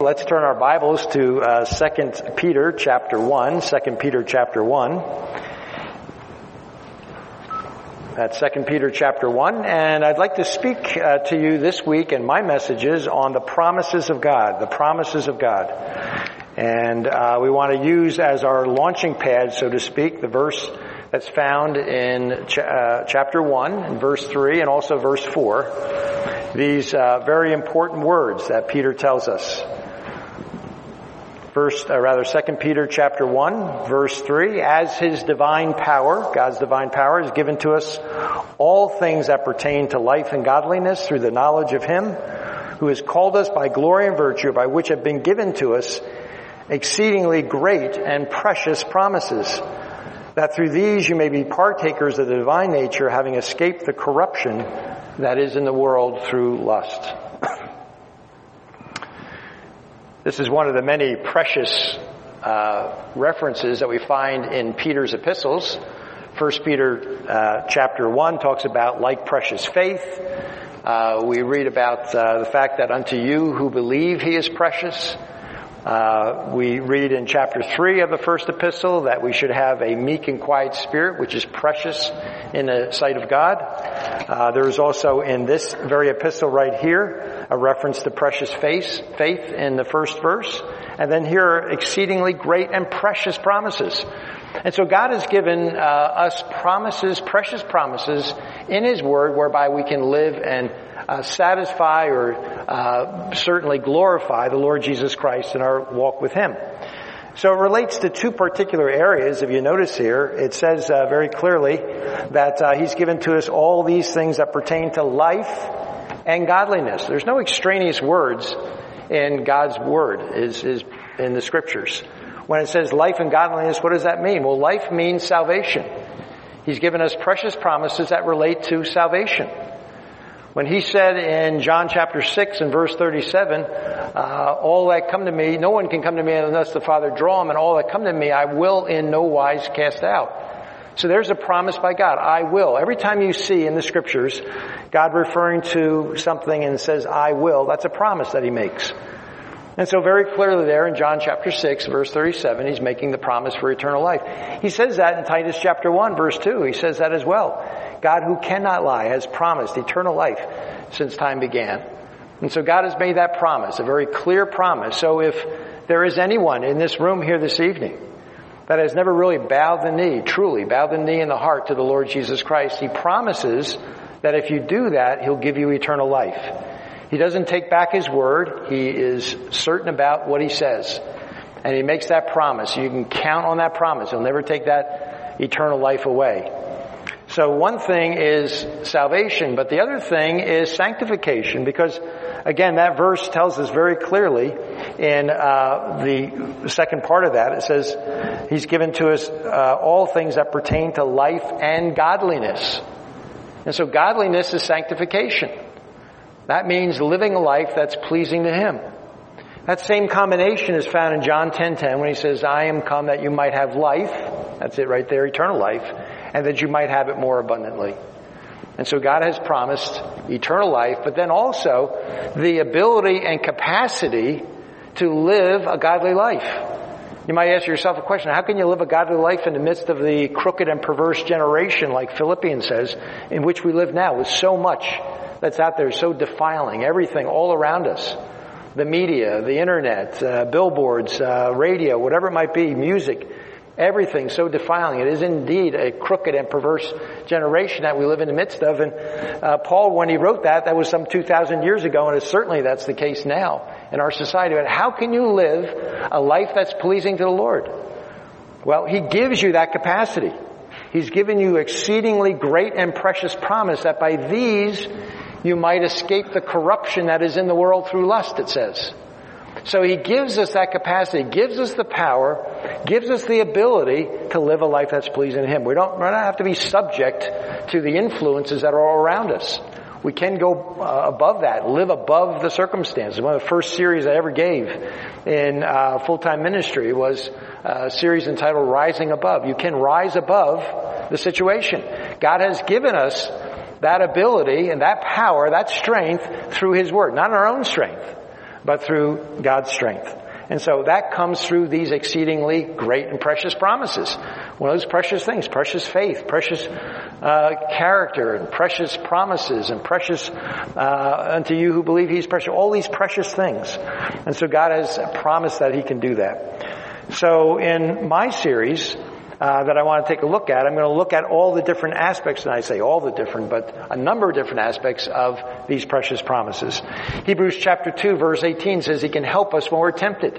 let's turn our Bibles to 2 Peter chapter 1. 2 Peter chapter 1. That's 2 Peter chapter 1. And I'd like to speak to you this week in my messages on the promises of God. The promises of God. And we want to use as our launching pad, so to speak, the verse that's found in chapter 1, in verse 3, and also verse 4. These very important words that Peter tells us. 2 Peter chapter 1, verse 3, as his divine power, God's divine power, is given to us all things that pertain to life and godliness through the knowledge of him who has called us by glory and virtue, by which have been given to us exceedingly great and precious promises, that through these you may be partakers of the divine nature, having escaped the corruption that is in the world through lust. This is one of the many precious references that we find in Peter's epistles. 1 Peter chapter 1 talks about like precious faith. We read about the fact that unto you who believe he is precious. We read in chapter 3 of the first epistle that we should have a meek and quiet spirit, which is precious in the sight of God. There is also in this very epistle right here a reference to precious faith in the first verse. And then here are exceedingly great and precious promises. And so God has given us promises, precious promises in his word whereby we can live and satisfy or certainly glorify the Lord Jesus Christ in our walk with him. So it relates to two particular areas. If you notice here, it says very clearly that he's given to us all these things that pertain to life and godliness. There's no extraneous words in God's word is in the scriptures. When it says life and godliness, what does that mean? Well, life means salvation. He's given us precious promises that relate to salvation. When he said in John chapter 6 and verse 37, all that come to me, no one can come to me unless the Father draw him, and all that come to me I will in no wise cast out. So there's a promise by God, I will. Every time you see in the scriptures God referring to something and says I will, that's a promise that he makes. And so very clearly there in John chapter 6, verse 37, he's making the promise for eternal life. He says that in Titus chapter 1, verse 2. He says that as well. God who cannot lie has promised eternal life since time began. And so God has made that promise, a very clear promise. So if there is anyone in this room here this evening that has never really bowed the knee, truly bowed the knee in the heart to the Lord Jesus Christ, he promises that if you do that, he'll give you eternal life. He doesn't take back his word. He is certain about what he says. And he makes that promise. You can count on that promise. He'll never take that eternal life away. So one thing is salvation, but the other thing is sanctification, because again, that verse tells us very clearly in the second part of that, it says he's given to us all things that pertain to life and godliness. And so godliness is sanctification. That means living a life that's pleasing to him. That same combination is found in John 10:10 when he says, I am come that you might have life. That's it right there, eternal life. And that you might have it more abundantly. And so God has promised eternal life, but then also the ability and capacity to live a godly life. You might ask yourself a question, how can you live a godly life in the midst of the crooked and perverse generation, like Philippians says, in which we live now, with so much that's out there, so defiling everything all around us? The media, the internet, billboards, radio, whatever it might be, music, everything so defiling. It is indeed a crooked and perverse generation that we live in the midst of. And Paul, when he wrote that was some 2,000 years ago, and certainly that's the case now in our society. But how can you live a life that's pleasing to the Lord? Well, he gives you that capacity. He's given you exceedingly great and precious promise that by these you might escape the corruption that is in the world through lust, it says. So he gives us that capacity, gives us the power, gives us the ability to live a life that's pleasing to him. We don't have to be subject to the influences that are all around us. We can go above that, live above the circumstances. One of the first series I ever gave in full-time ministry was a series entitled Rising Above. You can rise above the situation. God has given us that ability and that power, that strength through his word, not our own strength. but through God's strength. And so that comes through these exceedingly great and precious promises. One of those precious things, precious faith, precious character, and precious promises, and precious unto you who believe he's precious. All these precious things. And so God has promised that he can do that. So in my series that I want to take a look at, I'm going to look at all the different aspects, and I say all the different, but a number of different aspects of these precious promises. Hebrews chapter 2 verse 18 says he can help us when we're tempted.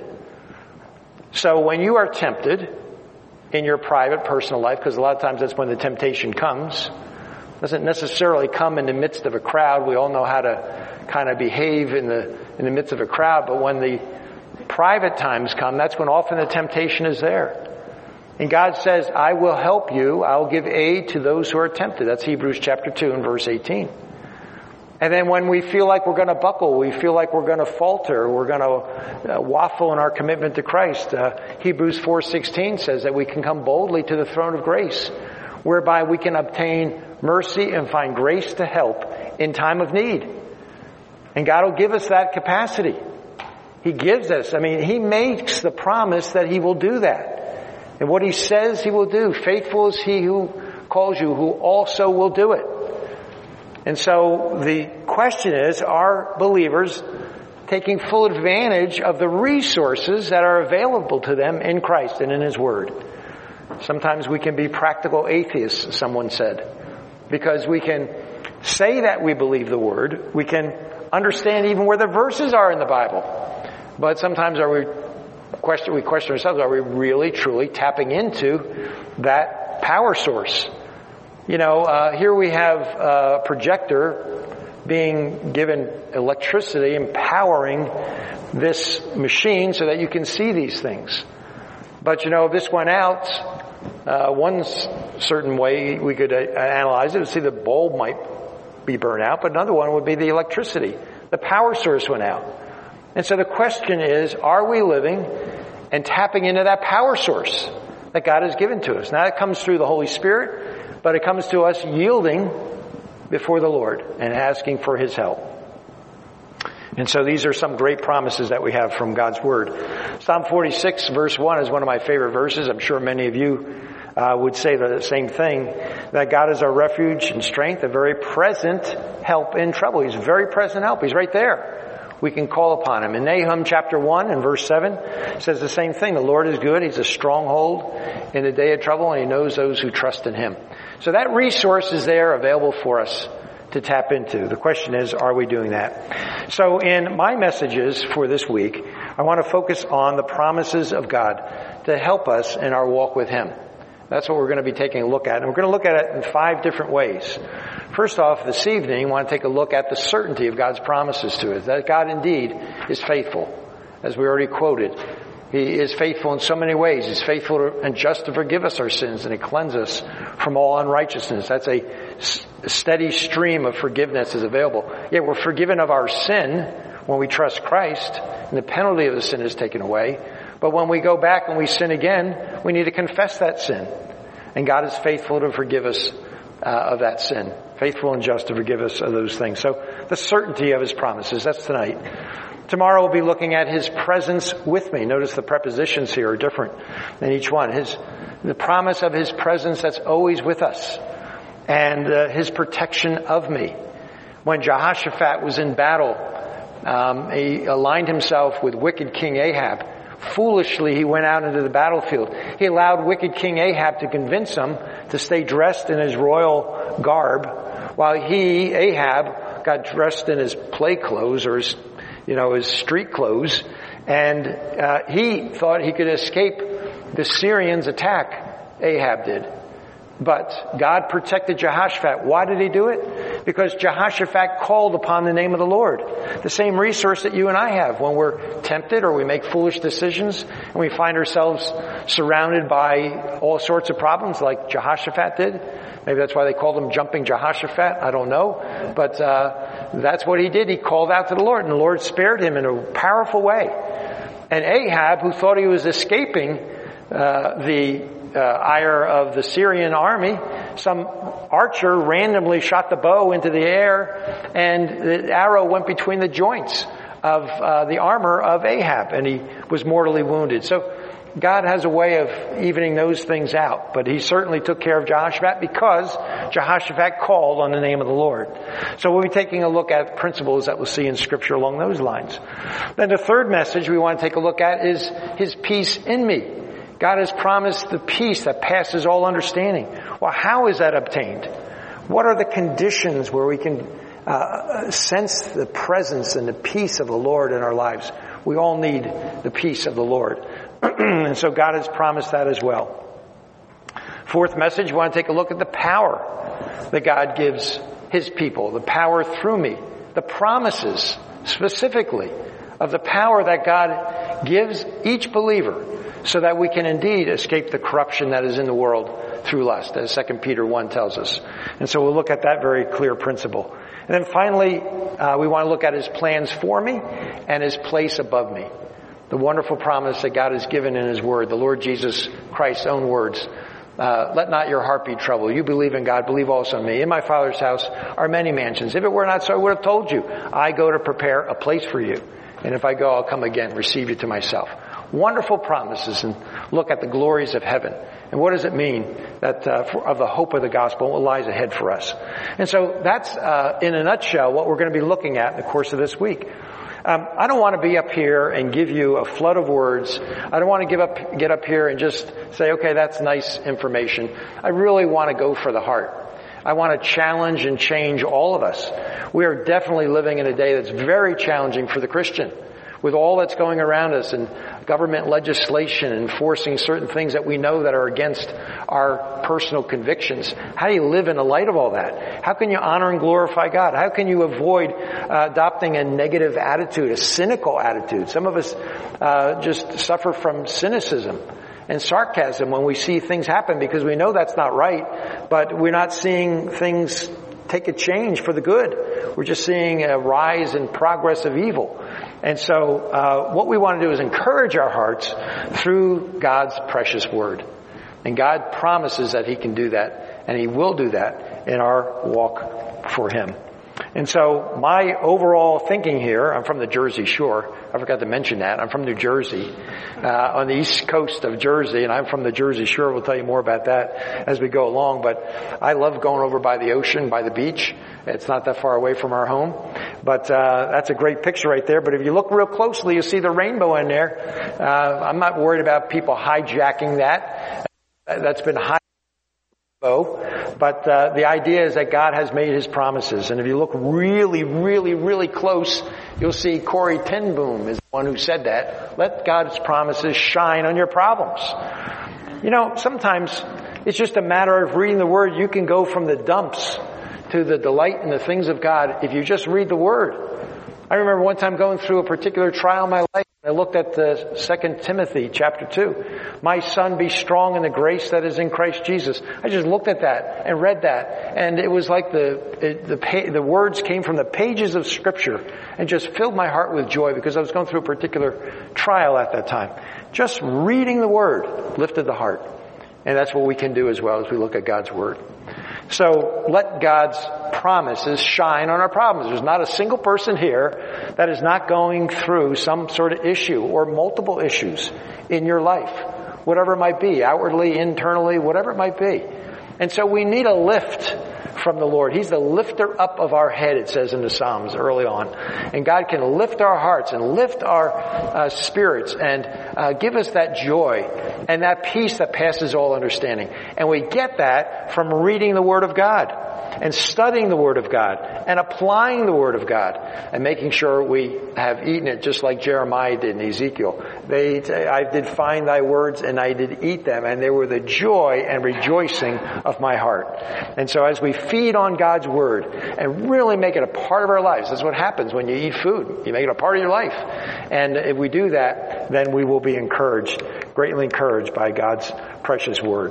So when you are tempted in your private personal life, because a lot of times that's when the temptation comes, it doesn't necessarily come in the midst of a crowd. We all know how to kind of behave in the midst of a crowd, but when the private times come, that's when often the temptation is there. And God says, I will help you. I'll give aid to those who are tempted. That's Hebrews chapter 2 and verse 18. And then when we feel like we're going to buckle, we feel like we're going to falter, we're going to waffle in our commitment to Christ, Hebrews 4:16 says that we can come boldly to the throne of grace, whereby we can obtain mercy and find grace to help in time of need. And God will give us that capacity. He gives us. He makes the promise that he will do that. And what he says he will do, faithful is he who calls you, who also will do it. And so the question is, are believers taking full advantage of the resources that are available to them in Christ and in his word? Sometimes we can be practical atheists, someone said, because we can say that we believe the word, we can understand even where the verses are in the Bible, but sometimes we question ourselves, are we really truly tapping into that power source? Here we have a projector being given electricity, empowering this machine so that you can see these things. But if this went out, one certain way we could analyze it, see the bulb might be burned out, but another one would be the electricity. The power source went out. And so the question is, are we living and tapping into that power source that God has given to us? Now it comes through the Holy Spirit, but it comes to us yielding before the Lord and asking for his help. And so these are some great promises that we have from God's Word. Psalm 46 verse 1 is one of my favorite verses. I'm sure many of you would say the same thing, that God is our refuge and strength, a very present help in trouble. He's very present help. He's right there. We can call upon him. In Nahum chapter 1 and verse 7 says the same thing. The Lord is good. He's a stronghold in the day of trouble, and he knows those who trust in him. So that resource is there available for us to tap into. The question is, are we doing that? So in my messages for this week, I want to focus on the promises of God to help us in our walk with him. That's what we're going to be taking a look at. And we're going to look at it in 5 different ways. First off, this evening, I want to take a look at the certainty of God's promises to us, that God indeed is faithful, as we already quoted. He is faithful in so many ways. He's faithful and just to forgive us our sins and to cleanse us from all unrighteousness. That's a steady stream of forgiveness is available. Yet we're forgiven of our sin when we trust Christ, and the penalty of the sin is taken away. But when we go back and we sin again, we need to confess that sin. And God is faithful to forgive us of that sin. Faithful and just to forgive us of those things. So the certainty of his promises, that's tonight. Tomorrow we'll be looking at his presence with me. Notice the prepositions here are different in each one. The promise of his presence that's always with us. And his protection of me. When Jehoshaphat was in battle, he aligned himself with wicked King Ahab. Foolishly, he went out into the battlefield. He allowed wicked King Ahab to convince him to stay dressed in his royal garb, while he, Ahab, got dressed in his play clothes or his street clothes, and he thought he could escape the Syrians' attack. Ahab did. But God protected Jehoshaphat. Why did he do it? Because Jehoshaphat called upon the name of the Lord. The same resource that you and I have when we're tempted or we make foolish decisions and we find ourselves surrounded by all sorts of problems like Jehoshaphat did. Maybe that's why they called him Jumping Jehoshaphat. I don't know. But that's what he did. He called out to the Lord, and the Lord spared him in a powerful way. And Ahab, who thought he was escaping the ire of the Syrian army, some archer randomly shot the bow into the air, and the arrow went between the joints of the armor of Ahab, and he was mortally wounded. So God has a way of evening those things out, but he certainly took care of Jehoshaphat because Jehoshaphat called on the name of the Lord. So we'll be taking a look at principles that we'll see in Scripture along those lines. Then the third message we want to take a look at is His peace in me. God has promised the peace that passes all understanding. Well, how is that obtained? What are the conditions where we can sense the presence and the peace of the Lord in our lives? We all need the peace of the Lord. And so God has promised that as well. Fourth message, we want to take a look at the power that God gives His people, the power through me, the promises specifically of the power that God gives each believer so that we can indeed escape the corruption that is in the world through lust, as 2 Peter 1 tells us. And so we'll look at that very clear principle. And then finally, we want to look at His plans for me and His place above me. The wonderful promise that God has given in His Word, the Lord Jesus Christ's own words. Let not your heart be troubled. You believe in God, believe also in me. In my Father's house are many mansions. If it were not so, I would have told you. I go to prepare a place for you. And if I go, I'll come again, receive you to myself. Wonderful promises, and look at the glories of heaven. And what does it mean that of the hope of the gospel, what lies ahead for us? And so that's, in a nutshell, what we're going to be looking at in the course of this week. I don't want to be up here and give you a flood of words. I don't want to get up here and just say, okay, that's nice information. I really want to go for the heart. I want to challenge and change all of us. We are definitely living in a day that's very challenging for the Christian. With all that's going around us and government legislation enforcing certain things that we know that are against our personal convictions. How do you live in the light of all that? How can you honor and glorify God? How can you avoid adopting a negative attitude, a cynical attitude? Some of us just suffer from cynicism and sarcasm when we see things happen because we know that's not right, but we're not seeing things take a change for the good. We're just seeing a rise in progress of evil. And so what we want to do is encourage our hearts through God's precious Word. And God promises that He can do that, and He will do that in our walk for Him. And so my overall thinking here, I'm from the Jersey Shore. I forgot to mention that. I'm from New Jersey, on the east coast of Jersey, and I'm from the Jersey Shore. We'll tell you more about that as we go along. But I love going over by the ocean, by the beach. It's not that far away from our home. But that's a great picture right there. But if you look real closely, you'll see the rainbow in there. I'm not worried about people hijacking that. That's been hijacked. But the idea is that God has made His promises. And if you look really, really, really close, you'll see Corrie ten Boom is the one who said that. Let God's promises shine on your problems. You know, sometimes it's just a matter of reading the Word. You can go from the dumps to the delight in the things of God if you just read the Word. I remember one time going through a particular trial in my life. I looked at the 2 Timothy chapter 2. My son, be strong in the grace that is in Christ Jesus. I just looked at that and read that. And it was like the words came from the pages of Scripture and just filled my heart with joy because I was going through a particular trial at that time. Just reading the Word lifted the heart. And that's what we can do as well as we look at God's Word. So let God's promises shine on our problems. There's not a single person here that is not going through some sort of issue or multiple issues in your life, whatever it might be, outwardly, internally, whatever it might be. And so we need a lift from the Lord. He's the lifter up of our head, it says in the Psalms early on. And God can lift our hearts and lift our spirits and give us that joy and that peace that passes all understanding. And we get that from reading the Word of God and studying the Word of God and applying the Word of God and making sure we have eaten it just like Jeremiah did in Ezekiel. I did find thy words and I did eat them, and they were the joy and rejoicing of my heart. And so as we feed on God's Word and really make it a part of our lives, that's what happens when you eat food. You make it a part of your life. And if we do that, then we will be encouraged, greatly encouraged by God's precious Word.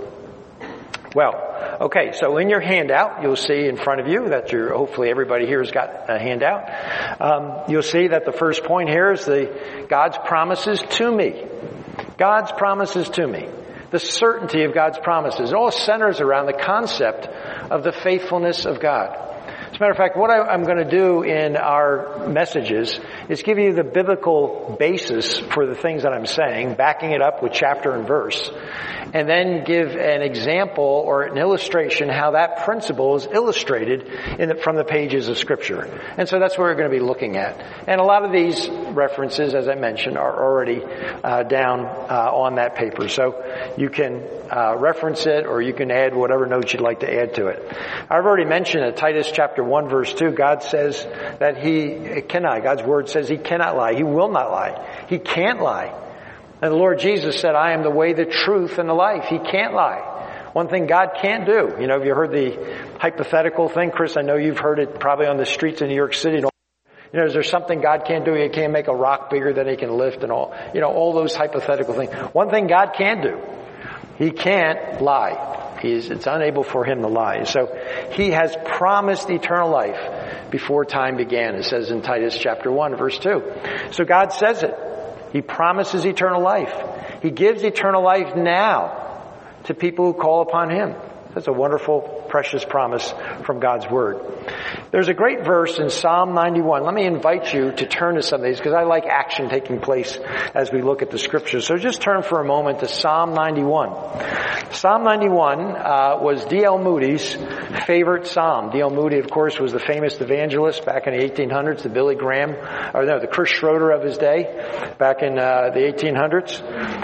Well, okay, so in your handout, you'll see in front of you that hopefully everybody here has got a handout. You'll see that the first point here is God's promises to me. God's promises to me. The certainty of God's promises. It all centers around the concept of the faithfulness of God. As a matter of fact, what I'm going to do in our messages is give you the biblical basis for the things that I'm saying, backing it up with chapter and verse, and then give an example or an illustration how that principle is illustrated from the pages of Scripture. And so that's what we're going to be looking at. And a lot of these references, as I mentioned, are already down on that paper. So you can reference it, or you can add whatever notes you'd like to add to it. I've already mentioned in Titus chapter 1 verse 2, God says that He cannot. God's Word says He cannot lie. He will not lie. He can't lie. And the Lord Jesus said, I am the way, the truth, and the life. He can't lie. One thing God can't do. Have you heard the hypothetical thing? Chris, I know you've heard it probably on the streets of New York City. Is there something God can't do? He can't make a rock bigger than He can lift and all those hypothetical things. One thing God can do, He can't lie. It's unable for Him to lie. So He has promised eternal life before time began. It says in Titus chapter 1 verse 2. So God says it. He promises eternal life. He gives eternal life now to people who call upon Him. That's a wonderful, precious promise from God's Word. There's a great verse in Psalm 91. Let me invite you to turn to some of these because I like action taking place as we look at the Scriptures. So just turn for a moment to Psalm 91. Psalm 91 was D.L. Moody's favorite psalm. D.L. Moody, of course, was the famous evangelist back in the 1800s, the Chris Schroeder of his day, back in the 1800s.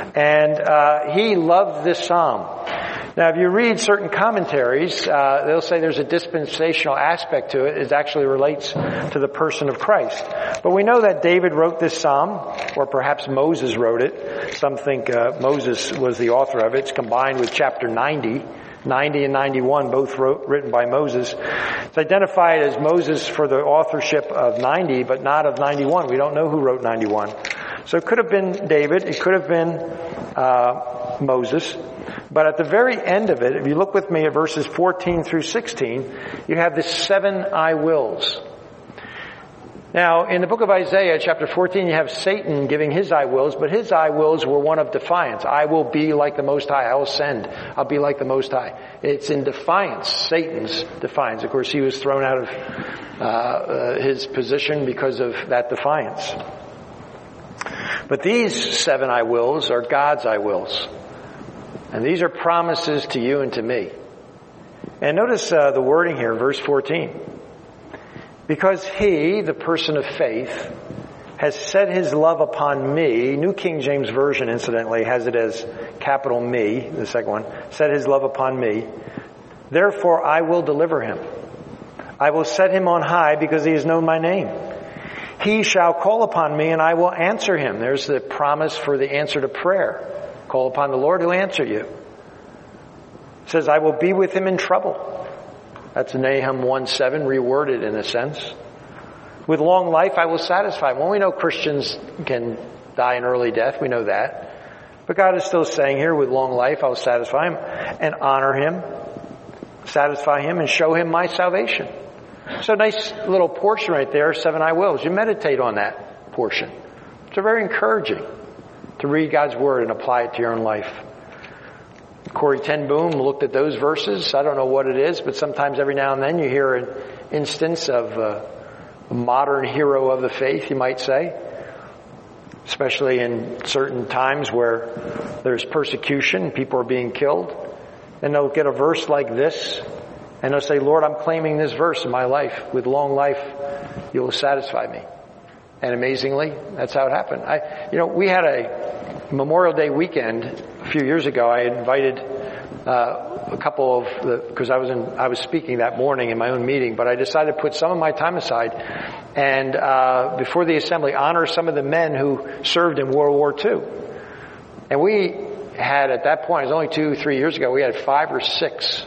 And he loved this psalm. Now, if you read certain commentaries, they'll say there's a dispensational aspect to it. It actually relates to the person of Christ. But we know that David wrote this psalm, or perhaps Moses wrote it. Some think Moses was the author of it. It's combined with chapter 90. 90 and 91, both written by Moses. It's identified as Moses for the authorship of 90, but not of 91. We don't know who wrote 91. So it could have been David. It could have been Moses. But at the very end of it, if you look with me at verses 14 through 16, you have the 7 I wills. Now, in the book of Isaiah, chapter 14, you have Satan giving his I wills, but his I wills were one of defiance. I will be like the Most High. I will send. I'll be like the Most High. It's in defiance, Satan's defiance. Of course, he was thrown out of his position because of that defiance. But these 7 I wills are God's I wills. And these are promises to you and to me. And notice the wording here, verse 14. Because He, the person of faith, has set His love upon me. New King James Version, incidentally, has it as capital me, the second one. Set His love upon me. Therefore I will deliver him. I will set him on high because he has known my name. He shall call upon me and I will answer him. There's the promise for the answer to prayer. Call upon the Lord, He'll answer you. It says, I will be with him in trouble. That's Nahum 1:7, reworded in a sense. With long life I will satisfy him. Well, we know Christians can die an early death. We know that. But God is still saying here, with long life I will satisfy him and honor him, satisfy him and show him my salvation. So nice little portion right there, 7 I wills. You meditate on that portion. It's very encouraging to read God's Word and apply it to your own life. Corrie ten Boom looked at those verses. I don't know what it is, but sometimes every now and then you hear an instance of a modern hero of the faith, you might say. Especially in certain times where there's persecution, people are being killed. And they'll get a verse like this, and they'll say, Lord, I'm claiming this verse in my life. With long life, you will satisfy me. And amazingly, that's how it happened. We had a Memorial Day weekend a few years ago. I invited a couple of because I was speaking that morning in my own meeting, but I decided to put some of my time aside and before the assembly honor some of the men who served in World War II. And we had at that point, it was only 2-3 years ago, we had 5 or 6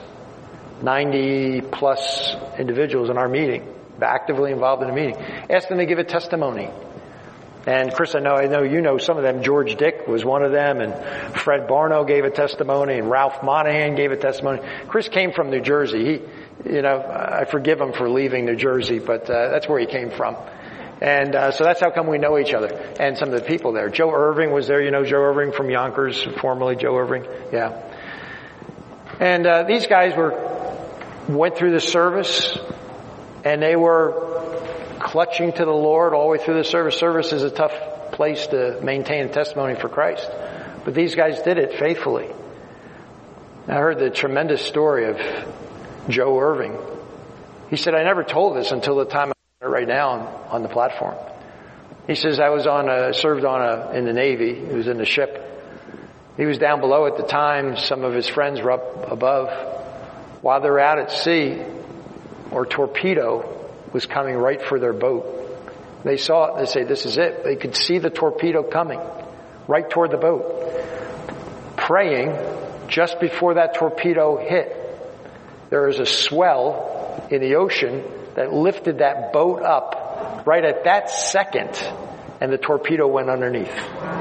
90 plus individuals in our meeting, actively involved in the meeting. Asked them to give a testimony. And Chris, I know you know some of them. George Dick was one of them, and Fred Barno gave a testimony, and Ralph Monahan gave a testimony. Chris came from New Jersey. I forgive him for leaving New Jersey, but that's where he came from. And so that's how come we know each other and some of the people there. Joe Irving was there. You know Joe Irving from Yonkers, formerly Joe Irving. Yeah. And these guys went through the service. And they were clutching to the Lord all the way through the service. Service is a tough place to maintain a testimony for Christ. But these guys did it faithfully. I heard the tremendous story of Joe Irving. He said, I never told this until the time I'm right now on the platform. He says, I was served in the Navy. He was in the ship. He was down below at the time. Some of his friends were up above. While they were out at sea, a torpedo was coming right for their boat. They saw it. They say, this is it. They could see the torpedo coming right toward the boat. Praying, just before that torpedo hit, there was a swell in the ocean that lifted that boat up right at that second, and the torpedo went underneath.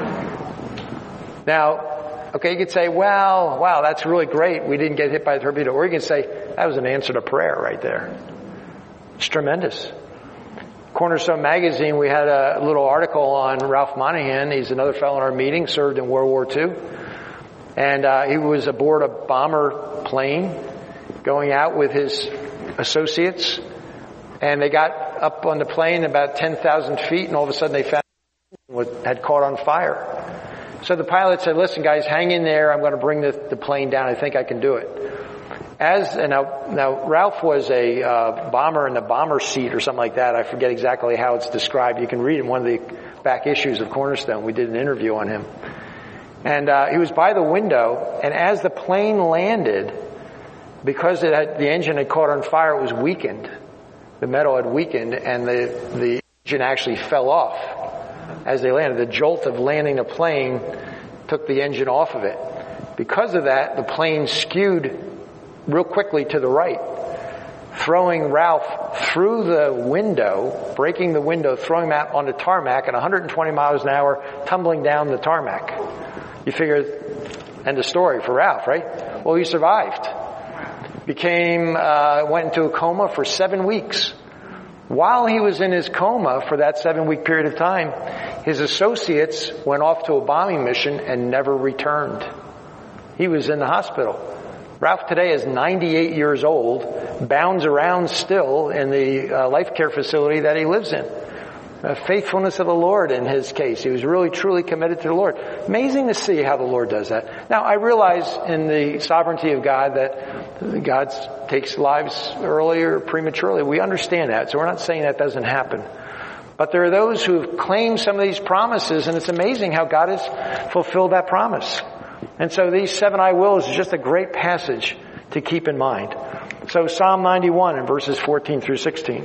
Now, okay, you could say, well, wow, that's really great. We didn't get hit by a torpedo. Or you can say, that was an answer to prayer right there. It's tremendous. Cornerstone Magazine, we had a little article on Ralph Monahan. He's another fellow in our meeting, served in World War II. And he was aboard a bomber plane going out with his associates. And they got up on the plane about 10,000 feet, and all of a sudden they found what had caught on fire. So the pilot said, listen guys, hang in there. I'm going to bring the plane down. I think I can do it. Now Ralph was a bomber in the bomber seat or something like that. I forget exactly how it's described. You can read in one of the back issues of Cornerstone. We did an interview on him. And he was by the window, and as the plane landed, because the engine had caught on fire, it was weakened. The metal had weakened, and the engine actually fell off as they landed. The jolt of landing a plane took the engine off of it. Because of that, the plane skewed real quickly to the right, throwing Ralph through the window, breaking the window, throwing him out on the tarmac at 120 miles an hour, tumbling down the tarmac. You figure, end of story for Ralph, right? Well, he survived. Went into a coma for 7 weeks. While he was in his coma for that 7-week period of time, his associates went off to a bombing mission and never returned. He was in the hospital. Ralph today is 98 years old, bounds around still in the life care facility that he lives in. The faithfulness of the Lord in his case. He was really, truly committed to the Lord. Amazing to see how the Lord does that. Now, I realize in the sovereignty of God that God takes lives early or prematurely. We understand that, so we're not saying that doesn't happen. But there are those who have claimed some of these promises, and it's amazing how God has fulfilled that promise. And so these 7 I wills is just a great passage to keep in mind. So Psalm 91 and verses 14 through 16.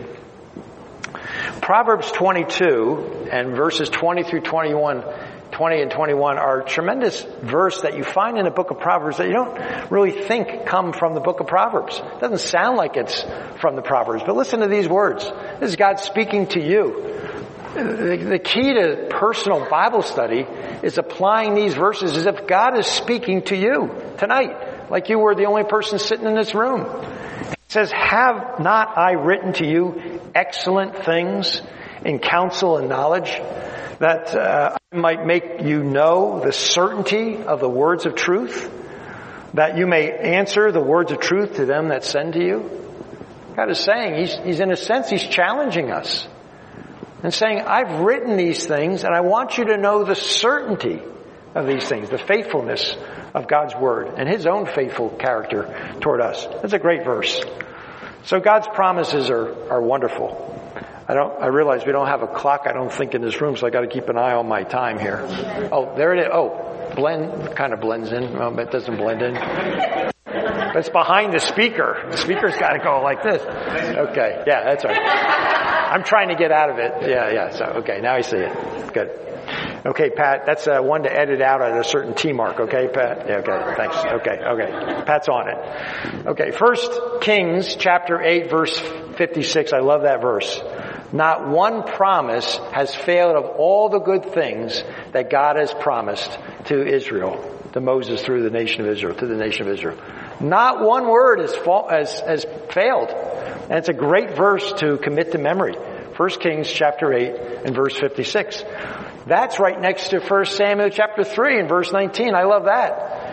Proverbs 22 and verses 20 through 21, 20 and 21 are a tremendous verse that you find in the book of Proverbs that you don't really think come from the book of Proverbs. It doesn't sound like it's from the Proverbs, but listen to these words. This is God speaking to you. The key to personal Bible study is applying these verses as if God is speaking to you tonight, like you were the only person sitting in this room. It says, have not I written to you excellent things in counsel and knowledge, that I might make you know the certainty of the words of truth, that you may answer the words of truth to them that send to you? God is saying, he's in a sense, he's challenging us and saying, I've written these things and I want you to know the certainty of these things, the faithfulness of God's word and his own faithful character toward us. That's a great verse. So God's promises are wonderful. I realize we don't have a clock, I don't think, in this room, so I got to keep an eye on my time here. Oh, there it is. Oh, kind of blends in. Well, it doesn't blend in. But it's behind the speaker. The speaker's got to go like this. Okay. Yeah, that's right. I'm trying to get out of it. Yeah. So, okay. Now I see it. Good. Okay, Pat, that's one to edit out at a certain T mark. Okay, Pat? Yeah, okay. Thanks. Okay. Pat's on it. Okay. 1 Kings chapter 8 verse 56. I love that verse. Not one promise has failed of all the good things that God has promised to Israel, to Moses through the nation of Israel, to the nation of Israel. Not one word has failed. And it's a great verse to commit to memory. 1 Kings chapter 8 and verse 56. That's right next to 1 Samuel chapter 3 and verse 19. I love that.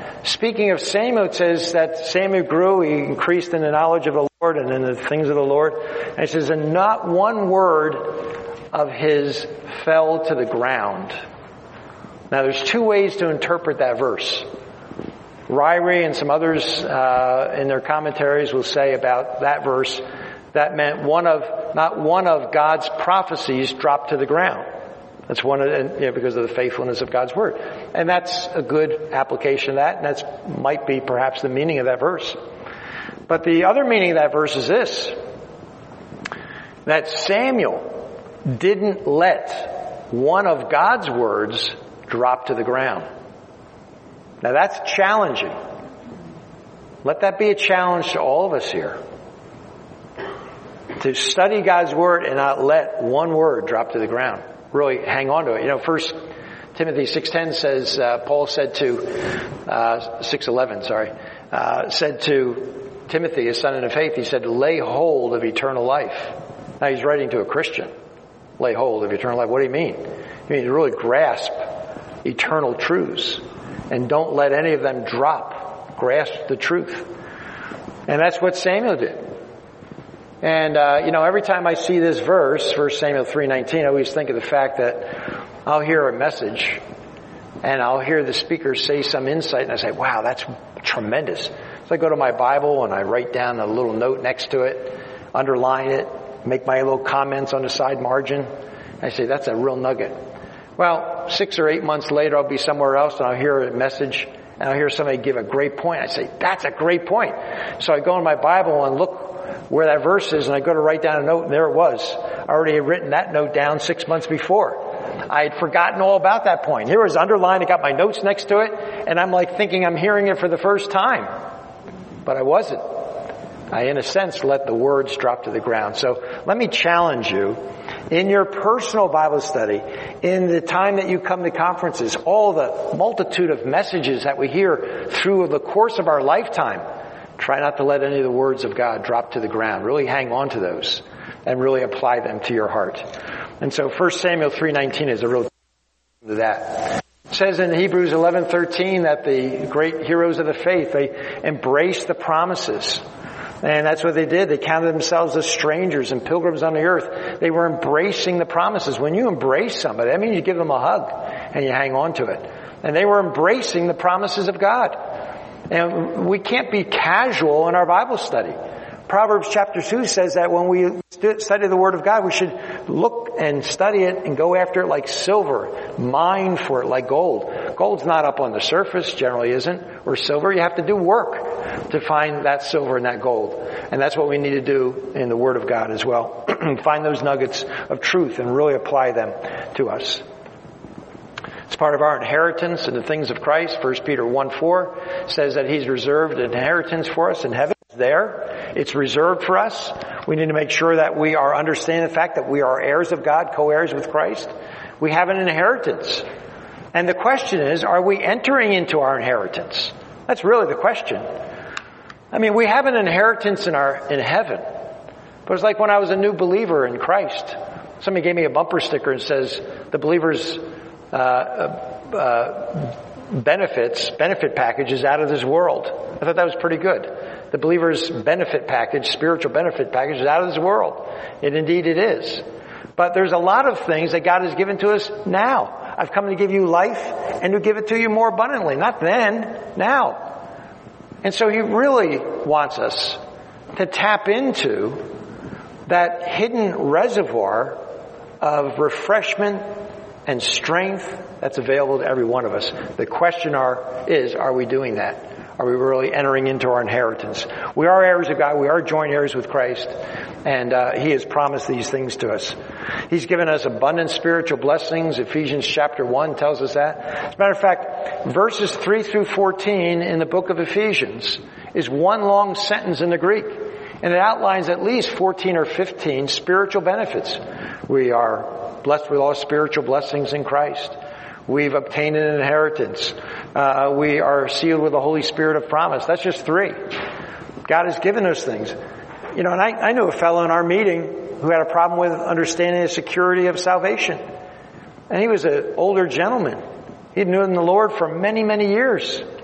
speaking of Samuel, it says that Samuel grew, he increased in the knowledge of the Lord and in the things of the Lord. And it says, and not one word of his fell to the ground. Now there's two ways to interpret that verse. Ryrie and some others in their commentaries will say about that verse, that meant not one of God's prophecies dropped to the ground. That's one of, because of the faithfulness of God's word. And that's a good application of that, and that might be perhaps the meaning of that verse. But the other meaning of that verse is this, that Samuel didn't let one of God's words drop to the ground. Now that's challenging. Let that be a challenge to all of us here. To study God's word and not let one word drop to the ground. Really hang on to it. 1 Timothy 6:10 says, Paul said to, 6:11, said to Timothy, his son in the faith, he said, lay hold of eternal life. Now he's writing to a Christian. Lay hold of eternal life. What do you mean? You mean to really grasp eternal truths and don't let any of them drop. Grasp the truth. And that's what Samuel did. And, every time I see this verse, 1 Samuel 3:19, I always think of the fact that I'll hear a message and I'll hear the speaker say some insight and I say, wow, that's tremendous. So I go to my Bible and I write down a little note next to it, underline it, make my little comments on the side margin. I say, that's a real nugget. Well, 6 or 8 months later, I'll be somewhere else and I'll hear a message and I'll hear somebody give a great point. I say, that's a great point. So I go in my Bible and look where that verse is, and I go to write down a note, and there it was. I already had written that note down 6 months before. I had forgotten all about that point. Here it was underlined, I got my notes next to it, and I'm like thinking I'm hearing it for the first time. But I wasn't. I, in a sense, let the words drop to the ground. So let me challenge you, in your personal Bible study, in the time that you come to conferences, all the multitude of messages that we hear through the course of our lifetime, try not to let any of the words of God drop to the ground. Really hang on to those and really apply them to your heart. And so 1 Samuel 3:19 is a real to that. It says in Hebrews 11:13 that the great heroes of the faith, they embraced the promises. And that's what they did. They counted themselves as strangers and pilgrims on the earth. They were embracing the promises. When you embrace somebody, that means you give them a hug and you hang on to it. And they were embracing the promises of God. And we can't be casual in our Bible study. Proverbs chapter 2 says that when we study the Word of God, we should look and study it and go after it like silver, mine for it like gold. Gold's not up on the surface, generally isn't, or silver. You have to do work to find that silver and that gold. And that's what we need to do in the Word of God as well. Find those nuggets of truth and really apply them to us. It's part of our inheritance in the things of Christ. 1 Peter 1:4 says that He's reserved an inheritance for us in heaven. It's there. It's reserved for us. We need to make sure that we are understanding the fact that we are heirs of God, co-heirs with Christ. We have an inheritance. And the question is, are we entering into our inheritance? That's really the question. I mean, we have an inheritance in heaven. But it's like when I was a new believer in Christ. Somebody gave me a bumper sticker and says, the believer's benefit package is out of this world. I thought that was pretty good. The believer's benefit package, spiritual benefit package, is out of this world. And indeed it is. But there's a lot of things that God has given to us now. I've come to give you life and to give it to you more abundantly. Not then, now. And so He really wants us to tap into that hidden reservoir of refreshment and strength that's available to every one of us. The question is, are we doing that? Are we really entering into our inheritance? We are heirs of God. We are joint heirs with Christ. And He has promised these things to us. He's given us abundant spiritual blessings. Ephesians chapter 1 tells us that. As a matter of fact, verses 3 through 14 in the book of Ephesians is one long sentence in the Greek. And it outlines at least 14 or 15 spiritual benefits. We are blessed with all spiritual blessings in Christ. We've obtained an inheritance. We are sealed with the Holy Spirit of promise. That's just 3. God has given those things. And I knew a fellow in our meeting who had a problem with understanding the security of salvation. And he was an older gentleman. He'd known the Lord for many, many years.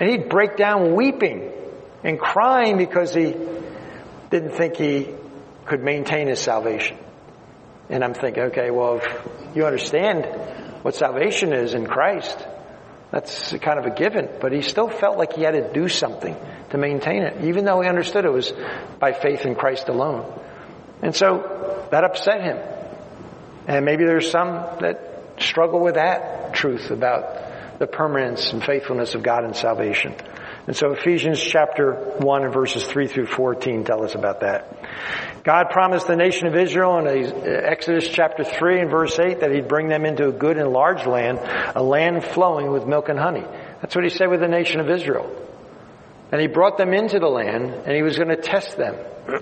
And he'd break down weeping and crying because he didn't think he could maintain his salvation. And I'm thinking, okay, well, if you understand what salvation is in Christ, that's kind of a given. But he still felt like he had to do something to maintain it, even though he understood it was by faith in Christ alone. And so that upset him. And maybe there's some that struggle with that truth about the permanence and faithfulness of God in salvation. And so Ephesians chapter 1 and verses 3 through 14 tell us about that. God promised the nation of Israel in Exodus chapter 3 and verse 8 that he'd bring them into a good and large land, a land flowing with milk and honey. That's what he said with the nation of Israel. And he brought them into the land, and he was going to test them.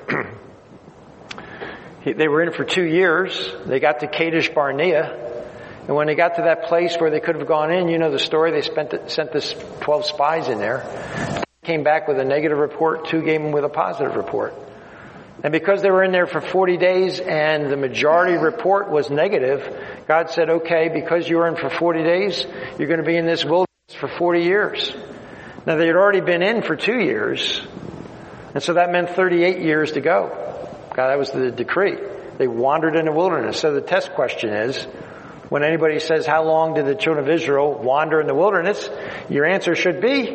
They were in for 2 years. They got to Kadesh Barnea. And when they got to that place where they could have gone in, you know the story, they sent this 12 spies in there. Came back with a negative report, 2 came in with a positive report. And because they were in there for 40 days and the majority report was negative, God said, okay, because you were in for 40 days, you're going to be in this wilderness for 40 years. Now they had already been in for 2 years, and so that meant 38 years to go. God, that was the decree. They wandered in the wilderness. So the test question is, when anybody says, how long did the children of Israel wander in the wilderness? Your answer should be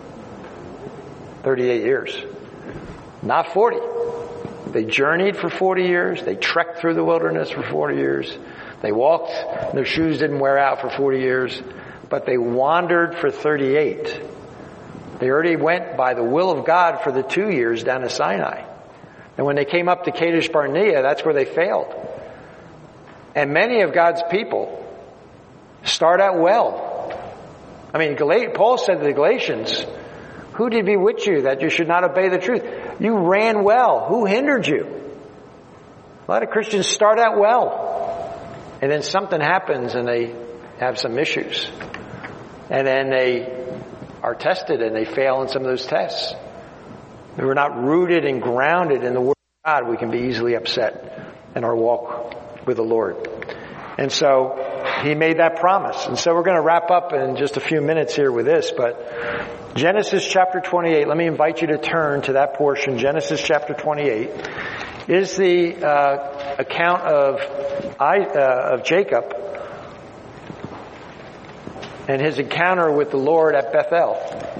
38 years, not 40. They journeyed for 40 years. They trekked through the wilderness for 40 years. They walked, and their shoes didn't wear out for 40 years. But they wandered for 38. They already went by the will of God for the 2 years down to Sinai. And when they came up to Kadesh Barnea, that's where they failed. And many of God's people start out well. I mean, Paul said to the Galatians, who did bewitch you that you should not obey the truth? You ran well. Who hindered you? A lot of Christians start out well. And then something happens and they have some issues. And then they are tested and they fail in some of those tests. If we're not rooted and grounded in the Word of God, we can be easily upset in our walk with the Lord. And so he made that promise. And so we're going to wrap up in just a few minutes here with this, but Genesis chapter 28, let me invite you to turn to that portion. Genesis chapter 28 is the account of Jacob and his encounter with the Lord at Bethel.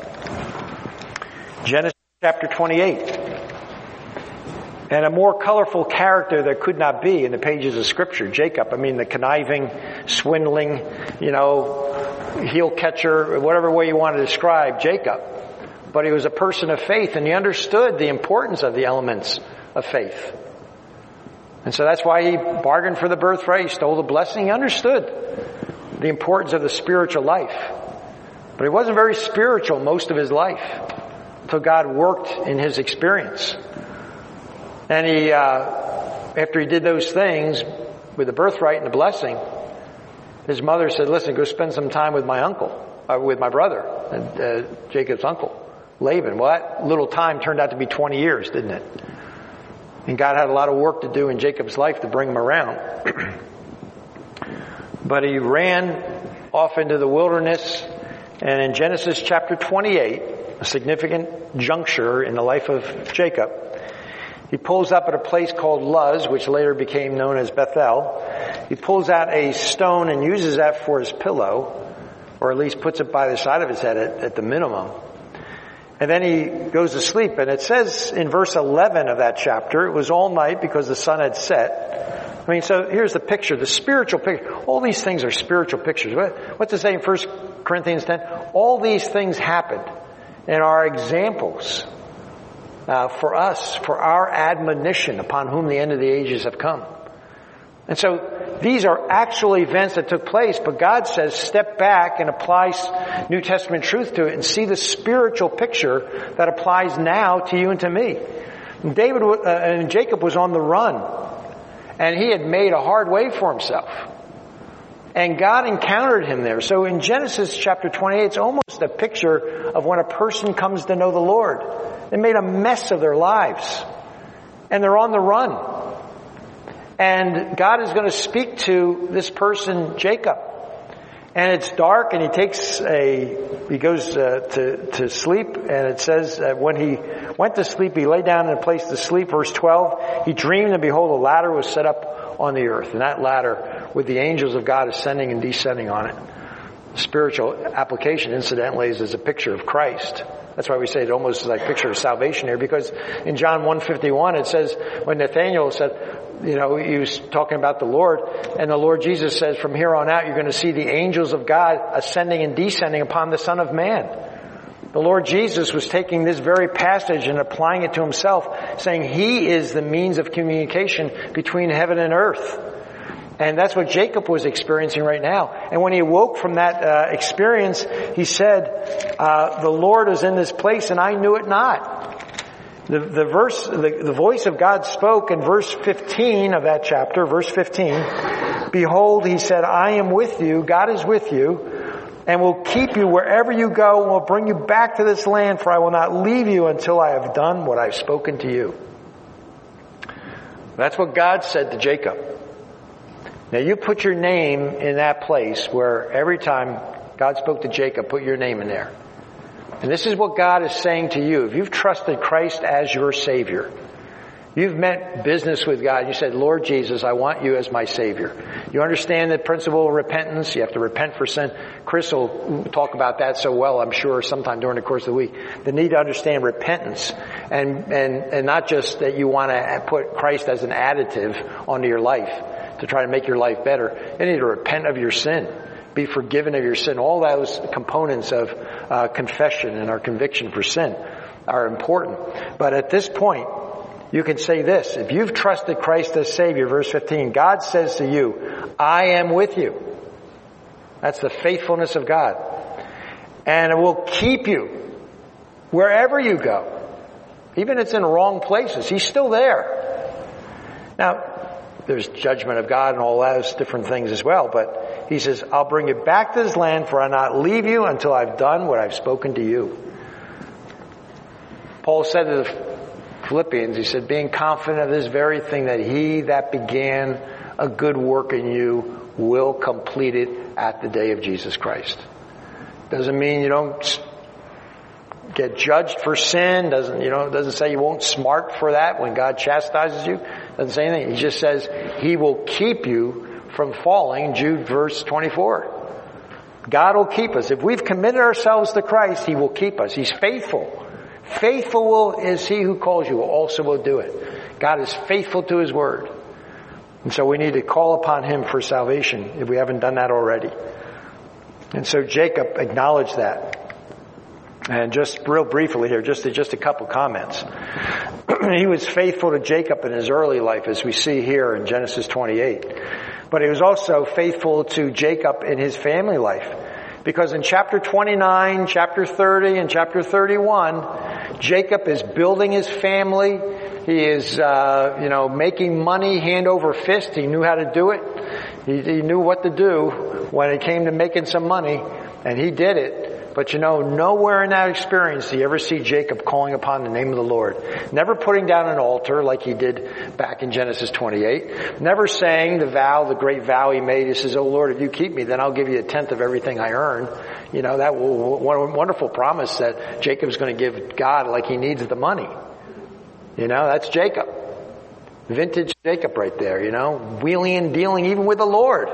Genesis chapter 28. And a more colorful character there could not be in the pages of Scripture. Jacob, I mean the conniving, swindling, heel catcher, whatever way you want to describe Jacob. But he was a person of faith, and he understood the importance of the elements of faith. And so that's why he bargained for the birthright, he stole the blessing. He understood the importance of the spiritual life. But he wasn't very spiritual most of his life until God worked in his experience. And he, after he did those things with the birthright and the blessing, his mother said, listen, go spend some time with my uncle, with my brother, and Jacob's uncle, Laban. Well, that little time turned out to be 20 years, didn't it? And God had a lot of work to do in Jacob's life to bring him around. But he ran off into the wilderness, and in Genesis chapter 28, a significant juncture in the life of Jacob, he pulls up at a place called Luz, which later became known as Bethel. He pulls out a stone and uses that for his pillow, or at least puts it by the side of his head at the minimum. And then he goes to sleep. And it says in verse 11 of that chapter, it was all night because the sun had set. I mean, so here's the picture, the spiritual picture. All these things are spiritual pictures. What's it say in 1 Corinthians 10? All these things happened and are examples for us, for our admonition upon whom the end of the ages have come. And so these are actual events that took place, but God says step back and apply New Testament truth to it and see the spiritual picture that applies now to you and to me. And Jacob was on the run, and he had made a hard way for himself. And God encountered him there. So in Genesis chapter 28, it's almost a picture of when a person comes to know the Lord. They made a mess of their lives, and they're on the run. And God is going to speak to this person, Jacob. And it's dark, and he goes to sleep, and it says that when he went to sleep, he lay down in a place to sleep. Verse 12, he dreamed, and behold, a ladder was set up on the earth. And that ladder with the angels of God ascending and descending on it. Spiritual application, incidentally, is a picture of Christ. That's why we say it almost is like a picture of salvation here, because in John 1:51 it says, when Nathanael said, he was talking about the Lord, and the Lord Jesus says, from here on out you're going to see the angels of God ascending and descending upon the Son of Man. The Lord Jesus was taking this very passage and applying it to himself, saying he is the means of communication between heaven and earth. And that's what Jacob was experiencing right now. And when he awoke from that experience, he said, the Lord is in this place and I knew it not. The voice of God spoke in verse 15 of that chapter, verse 15. Behold, he said, I am with you, God is with you, and will keep you wherever you go, and will bring you back to this land, for I will not leave you until I have done what I've spoken to you. That's what God said to Jacob. Now you put your name in that place where every time God spoke to Jacob, put your name in there. And this is what God is saying to you. If you've trusted Christ as your Savior, you've meant business with God, you said, Lord Jesus, I want you as my Savior. You understand the principle of repentance. You have to repent for sin. Chris will talk about that so well, I'm sure, sometime during the course of the week. The need to understand repentance. And not just that you want to put Christ as an additive onto your life to try to make your life better. You need to repent of your sin. Be forgiven of your sin. All those components of confession and our conviction for sin are important. But at this point, you can say this. If you've trusted Christ as Savior, verse 15, God says to you, I am with you. That's the faithfulness of God. And it will keep you wherever you go. Even if it's in wrong places, He's still there. Now, there's judgment of God and all those different things as well, but He says, I'll bring you back to this land, for I'll not leave you until I've done what I've spoken to you. Paul said to the Philippians, he said, being confident of this very thing, that He that began a good work in you will complete it at the day of Jesus Christ. Doesn't mean you don't get judged for sin. Doesn't say you won't smart for that when God chastises you. Doesn't say anything. He just says He will keep you from falling. Jude verse 24. God will keep us. If we've committed ourselves to Christ, He will keep us. He's faithful. Faithful is He who calls you, also will do it. God is faithful to His word. And so we need to call upon Him for salvation if we haven't done that already. And so Jacob acknowledged that. And just real briefly here, just a couple comments. He was faithful to Jacob in his early life, as we see here in Genesis 28. But he was also faithful to Jacob in his family life. Because in chapter 29, chapter 30, and chapter 31, Jacob is building his family. He is, making money hand over fist. He knew how to do it. He knew what to do when it came to making some money, and he did it. But nowhere in that experience do you ever see Jacob calling upon the name of the Lord. Never putting down an altar like he did back in Genesis 28. Never saying the great vow he made. He says, oh Lord, if you keep me, then I'll give you a tenth of everything I earn. That wonderful promise that Jacob's going to give God like he needs the money. That's Jacob. Vintage Jacob right there, wheeling and dealing even with the Lord.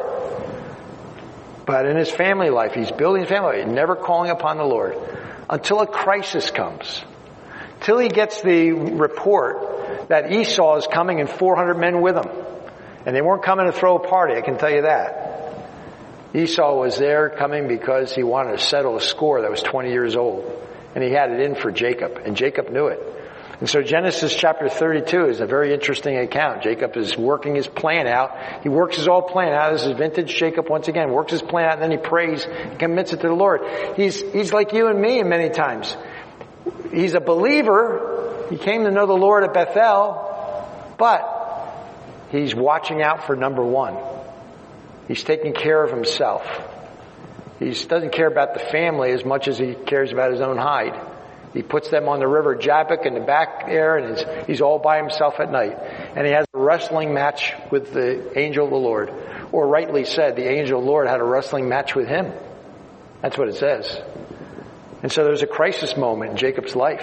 But in his family life, he's building his family life, never calling upon the Lord until a crisis comes. Till he gets the report that Esau is coming and 400 men with him. And they weren't coming to throw a party, I can tell you that. Esau was there coming because he wanted to settle a score that was 20 years old. And he had it in for Jacob, and Jacob knew it. And so Genesis chapter 32 is a very interesting account. Jacob is working his plan out. He works his all plan out. This is vintage Jacob once again. Works his plan out, and then he prays and commits it to the Lord. He's like you and me many times. He's a believer. He came to know the Lord at Bethel, but he's watching out for number one. He's taking care of himself. He doesn't care about the family as much as he cares about his own hide. He puts them on the river Jabbok in the back there, and he's all by himself at night. And he has a wrestling match with the angel of the Lord, Or rightly said, the angel of the Lord had a wrestling match with him. That's what it says. And so there's a crisis moment in Jacob's life.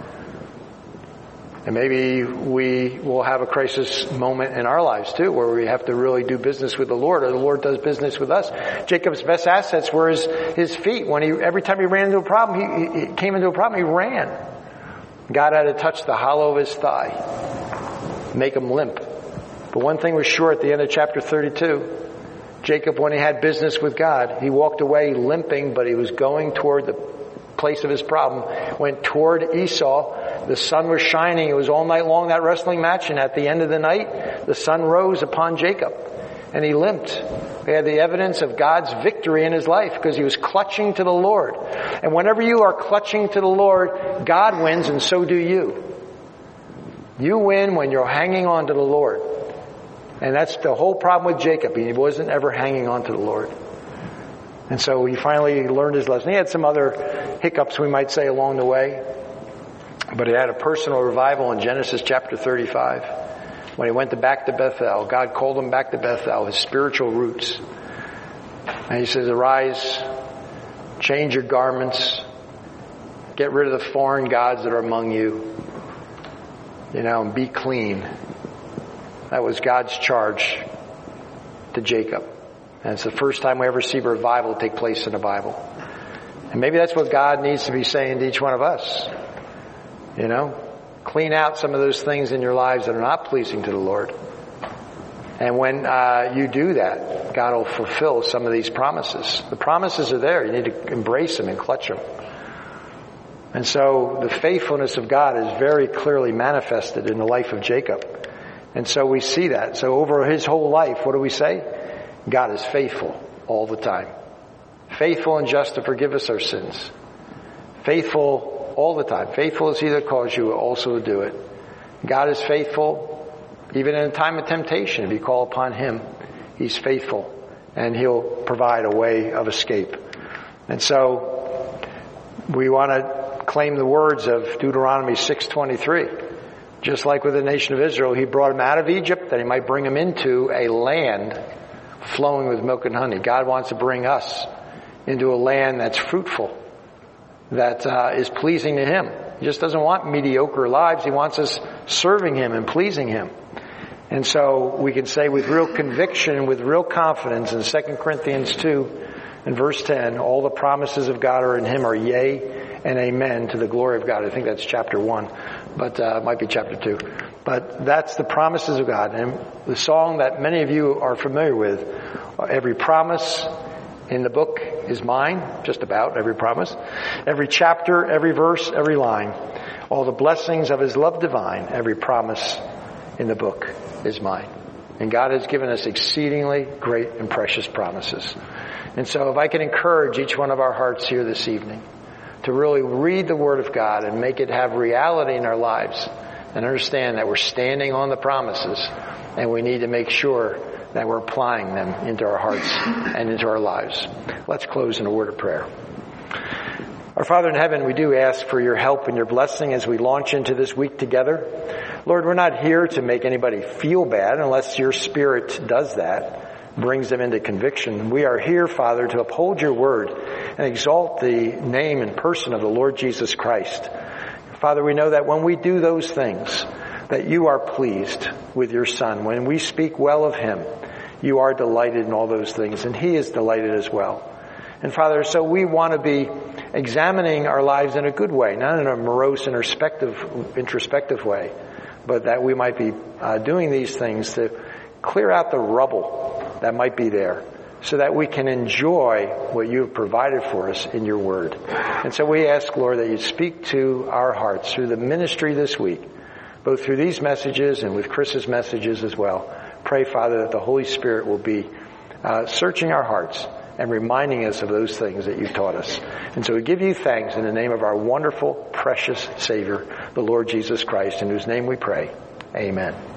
And maybe we will have a crisis moment in our lives too, where we have to really do business with the Lord, or the Lord does business with us. Jacob's best assets were his feet. Every time he ran into a problem, he came into a problem, he ran. God had to touch the hollow of his thigh, make him limp. But one thing was sure at the end of chapter 32, Jacob, when he had business with God, he walked away limping, but he was going toward the place of his problem, went toward Esau. The sun was shining. It was all night long, that wrestling match, and at the end of the night, the sun rose upon Jacob, and he limped. We had the evidence of God's victory in his life because he was clutching to the Lord. And whenever you are clutching to the Lord, God wins, and so do you. You win when you're hanging on to the Lord. And that's the whole problem with Jacob. He wasn't ever hanging on to the Lord. And so he finally learned his lesson. He had some other hiccups, we might say, along the way. But he had a personal revival in Genesis chapter 35. When he went back to Bethel, God called him back to Bethel, his spiritual roots. And he says, arise, change your garments, get rid of the foreign gods that are among you, and be clean. That was God's charge to Jacob. And it's the first time we ever see revival take place in the Bible. And maybe that's what God needs to be saying to each one of us. Clean out some of those things in your lives that are not pleasing to the Lord. And when you do that, God will fulfill some of these promises. The promises are there. You need to embrace them and clutch them. And so the faithfulness of God is very clearly manifested in the life of Jacob. And so we see that. So over his whole life, what do we say? God is faithful all the time. Faithful and just to forgive us our sins. Faithful all the time. Faithful is he that calls you also to do it. God is faithful even in a time of temptation. If you call upon him, he's faithful and he'll provide a way of escape. And so we want to claim the words of Deuteronomy 6:23. Just like with the nation of Israel, he brought them out of Egypt that he might bring them into a land flowing with milk and honey. God wants to bring us into a land that's fruitful, that is pleasing to him. He just doesn't want mediocre lives. He wants us serving him and pleasing him. And so we can say with real conviction, with real confidence in 2 Corinthians 2 and verse 10, all the promises of God are in him are yea and amen to the glory of God. I think that's chapter 1, but it might be chapter 2. But that's the promises of God. And the song that many of you are familiar with, every promise in the book is mine, just about every promise. Every chapter, every verse, every line. All the blessings of his love divine, every promise in the book is mine. And God has given us exceedingly great and precious promises. And so if I can encourage each one of our hearts here this evening to really read the Word of God and make it have reality in our lives and understand that we're standing on the promises and we need to make sure that we're applying them into our hearts and into our lives. Let's close in a word of prayer. Our Father in heaven, we do ask for your help and your blessing as we launch into this week together. Lord, we're not here to make anybody feel bad unless your Spirit does that, brings them into conviction. We are here, Father, to uphold your word and exalt the name and person of the Lord Jesus Christ. Father, we know that when we do those things, that you are pleased with your Son. When we speak well of him, you are delighted in all those things, and he is delighted as well. And Father, so we want to be examining our lives in a good way, not in a morose, introspective way, but that we might be doing these things to clear out the rubble that might be there so that we can enjoy what you have provided for us in your word. And so we ask, Lord, that you speak to our hearts through the ministry this week, both through these messages and with Chris's messages as well. Pray, Father, that the Holy Spirit will be searching our hearts and reminding us of those things that you've taught us. And so we give you thanks in the name of our wonderful, precious Savior, the Lord Jesus Christ, in whose name we pray. Amen.